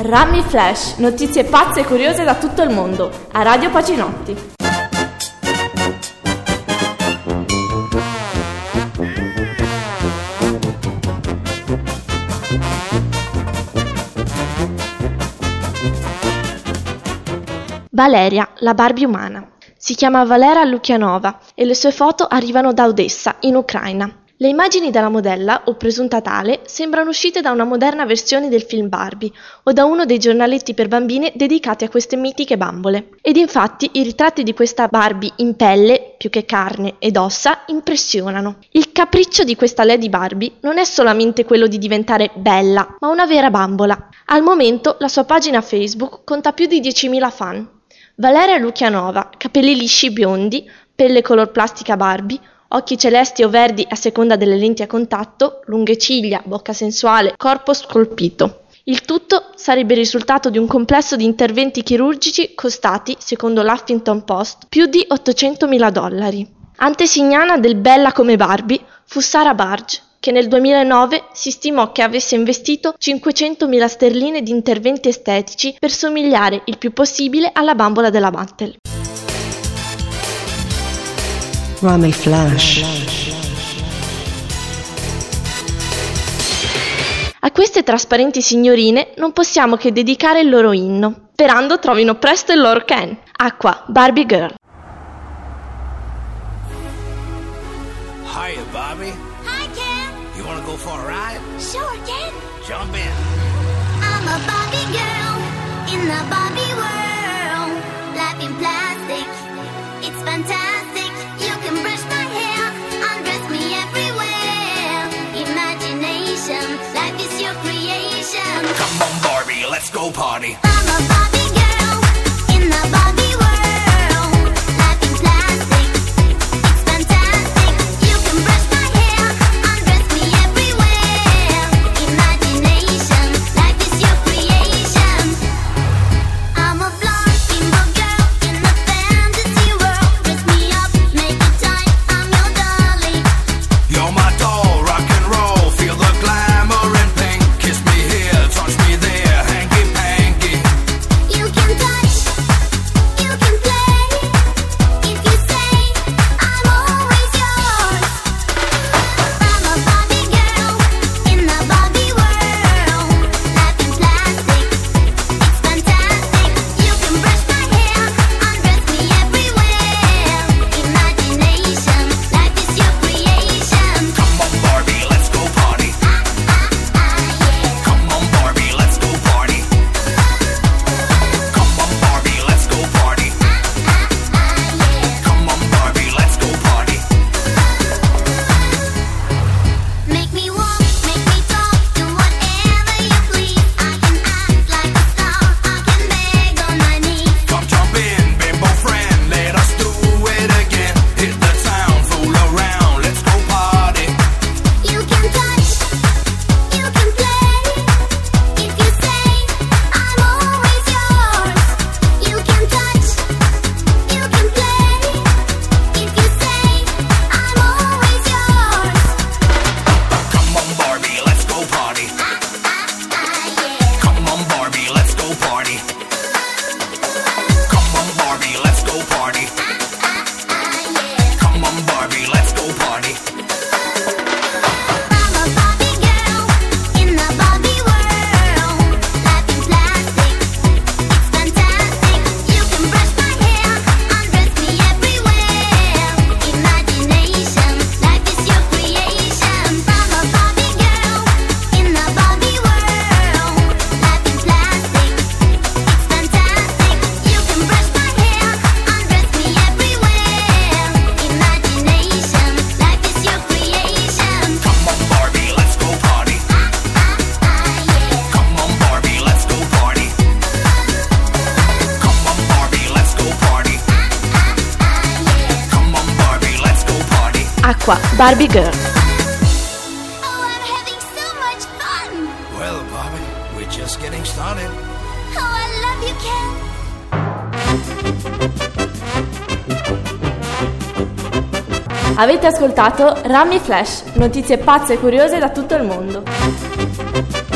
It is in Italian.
Rami Flash, notizie pazze e curiose da tutto il mondo, a Radio Pacinotti. Valeria, la Barbie umana. Si chiama Valera Lukianova e le sue foto arrivano da Odessa, in Ucraina. Le immagini della modella, o presunta tale, sembrano uscite da una moderna versione del film Barbie o da uno dei giornaletti per bambine dedicati a queste mitiche bambole. Ed infatti i ritratti di questa Barbie in pelle, più che carne ed ossa, impressionano. Il capriccio di questa Lady Barbie non è solamente quello di diventare bella, ma una vera bambola. Al momento la sua pagina Facebook conta più di 10.000 fan. Valeria Lukianova, capelli lisci biondi, pelle color plastica Barbie, occhi celesti o verdi a seconda delle lenti a contatto, lunghe ciglia, bocca sensuale, corpo scolpito. Il tutto sarebbe il risultato di un complesso di interventi chirurgici costati, secondo l'Huffington Post, più di $800.000. Antesignana del Bella come Barbie fu Sara Barge, che nel 2009 si stimò che avesse investito 500.000 sterline di interventi estetici per somigliare il più possibile alla bambola della Mattel. Rami Flash. A queste trasparenti signorine non possiamo che dedicare il loro inno, sperando trovino presto il loro Ken. Acqua, Barbie Girl. Hiya, Barbie. Hi, Ken. You wanna go for a ride? Sure, Ken. Jump in. I'm a Barbie girl in the Barbie world. Life in plastic, it's fantastic. You can brush my hair, undress me everywhere. Imagination, life is your creation. Come on, Barbie, let's go party. I'm a Barbie girl in the Barbie world. Life in plastic, it's fantastic. You can brush my hair, undress me everywhere. Imagination, life is your creation. I'm a blonde bimbo girl in the fantasy world. Dress me up, make it tight, I'm your darling. You're my doll, rock and roll. Feel the glamour and pink. Kiss me here, touch me there, hanky panky. You can touch, you can play. If you say I'm always yours. I'm a Barbie girl in the Barbie world. Life in plastic, it's fantastic. You can brush my hair, undress me everywhere. Imagination, life is your creation. Come on, Barbie, let's go party. Yeah. Come on, Barbie, let's go party. Come on, Barbie, let's go party. Come on, Barbie, let's go party. Make me walk, make me talk, do whatever you please. I can act like a star, I can beg on my knees. Come jump in, bimbo friend, let us do it again. Hit the town, fool around, let's go party. You can touch, you can play. If you say I'm always yours. You can touch, you can play. If you say I'm always yours. Come on, Barbie, let's go party. Yeah. Come on, Barbie, let's go party. Come on, Barbie, let's go party. Yeah. Come on, Barbie, let's go party. I'm a Barbie girl in the Barbie world. Life in plastic, it's fantastic. You can brush my hair, undress me everywhere. Imagination, life is your creation. I'm a Barbie girl in the Barbie world. Life in plastic, it's fantastic. You can brush my hair, undress me everywhere. Imagination, life is your creation. Come on, Barbie, let's go party. Yeah. Come on, Barbie, let's go party. Come on, Barbie, let's go party. Come on, Barbie, let's go party. Acqua, Barbie Girl. Oh, I'm having so much fun. Well, Barbie, we're just getting started. Oh, I love you, Ken. Avete ascoltato Rami Flash, notizie pazze e curiose da tutto il mondo.